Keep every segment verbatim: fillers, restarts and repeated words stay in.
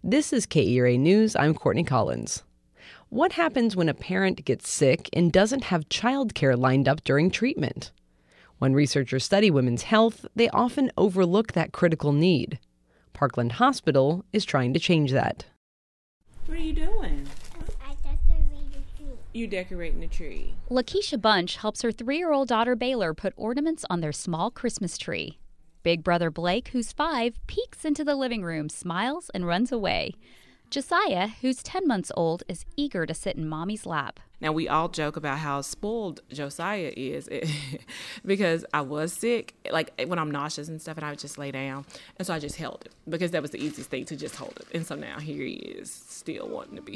This is K E R A News. I'm Courtney Collins. What happens when a parent gets sick and doesn't have childcare lined up during treatment? When researchers study women's health, they often overlook that critical need. Parkland Hospital is trying to change that. What are you doing? I decorated the tree. You decorating the tree. Lakeisha Bunch helps her three-year-old daughter Baylor put ornaments on their small Christmas tree. Big brother Blake, who's five, peeks into the living room, smiles, and runs away. Josiah, who's ten months old, is eager to sit in Mommy's lap. Now, we all joke about how spoiled Josiah is because I was sick, like when I'm nauseous and stuff, and I would just lay down. And so I just held it because that was the easiest thing, to just hold it. And so now here he is, still wanting to be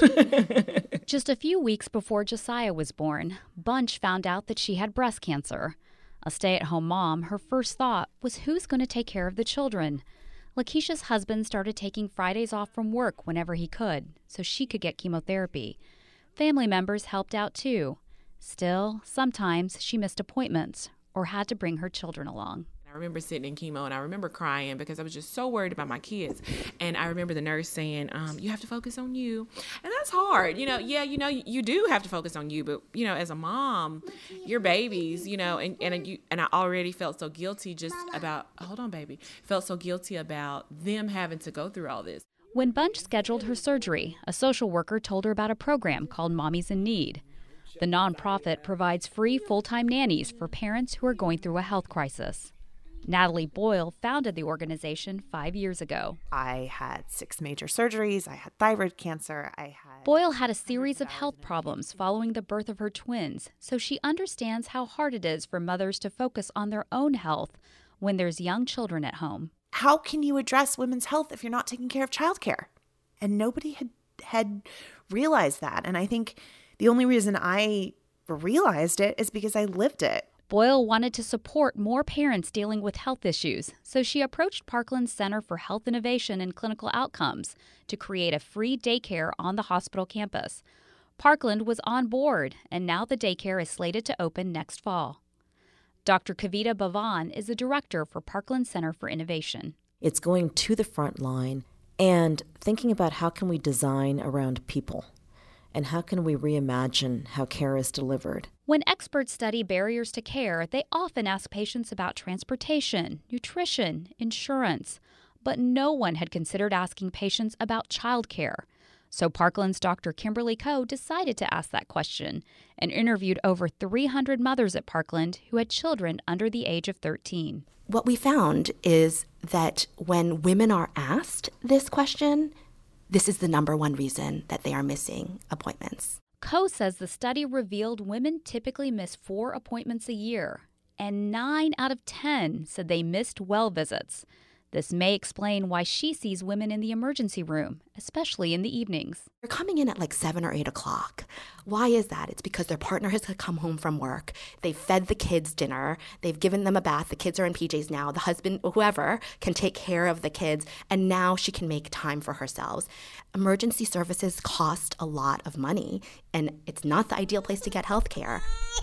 held. Just a few weeks before Josiah was born, Bunch found out that she had breast cancer. A stay-at-home mom, her first thought was who's going to take care of the children. Lakeisha's husband started taking Fridays off from work whenever he could, so she could get chemotherapy. Family members helped out too. Still, sometimes she missed appointments or had to bring her children along. I remember sitting in chemo and I remember crying because I was just so worried about my kids. And I remember the nurse saying, um, you have to focus on you. And that's hard. You know, yeah, you know, you, you do have to focus on you. But, you know, as a mom, your babies, you know, and, and, you, and I already felt so guilty just about, hold on, baby, felt so guilty about them having to go through all this. When Bunch scheduled her surgery, a social worker told her about a program called Mommies in Need. The nonprofit provides free full-time nannies for parents who are going through a health crisis. Natalie Boyle founded the organization five years ago. I had six major surgeries. I had thyroid cancer. I had Boyle had a series of health problems following the birth of her twins, so she understands how hard it is for mothers to focus on their own health when there's young children at home. How can you address women's health if you're not taking care of childcare? And nobody had had realized that. And I think the only reason I realized it is because I lived it. Boyle wanted to support more parents dealing with health issues, so she approached Parkland Center for Health Innovation and Clinical Outcomes to create a free daycare on the hospital campus. Parkland was on board, and now the daycare is slated to open next fall. Doctor Kavita Bhavan is the director for Parkland Center for Innovation. It's going to the front line and thinking about how can we design around people and how can we reimagine how care is delivered. When experts study barriers to care, they often ask patients about transportation, nutrition, insurance. But no one had considered asking patients about childcare. So Parkland's Doctor Kimberly Coe decided to ask that question and interviewed over three hundred mothers at Parkland who had children under the age of thirteen. What we found is that when women are asked this question, this is the number one reason that they are missing appointments. Coe says the study revealed women typically miss four appointments a year, and nine out of ten said they missed well visits. This may explain why she sees women in the emergency room, especially in the evenings. They're coming in at like seven or eight o'clock. Why is that? It's because their partner has come home from work. They've fed the kids dinner. They've given them a bath. The kids are in P Js now. The husband, whoever, can take care of the kids, and now she can make time for herself. Emergency services cost a lot of money, and it's not the ideal place to get health care.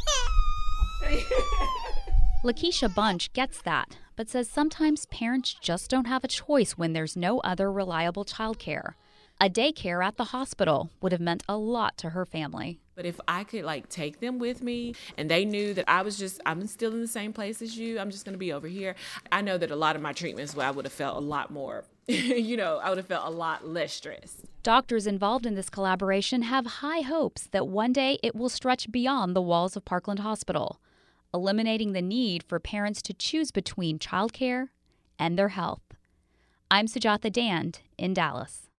Lakeisha Bunch gets that, but says sometimes parents just don't have a choice when there's no other reliable childcare. A daycare at the hospital would have meant a lot to her family. But if I could like take them with me and they knew that I was just, I'm still in the same place as you, I'm just going to be over here. I know that a lot of my treatments where I would have felt a lot more, you know, I would have felt a lot less stressed. Doctors involved in this collaboration have high hopes that one day it will stretch beyond the walls of Parkland Hospital, eliminating the need for parents to choose between childcare and their health. I'm Sujatha Dand in Dallas.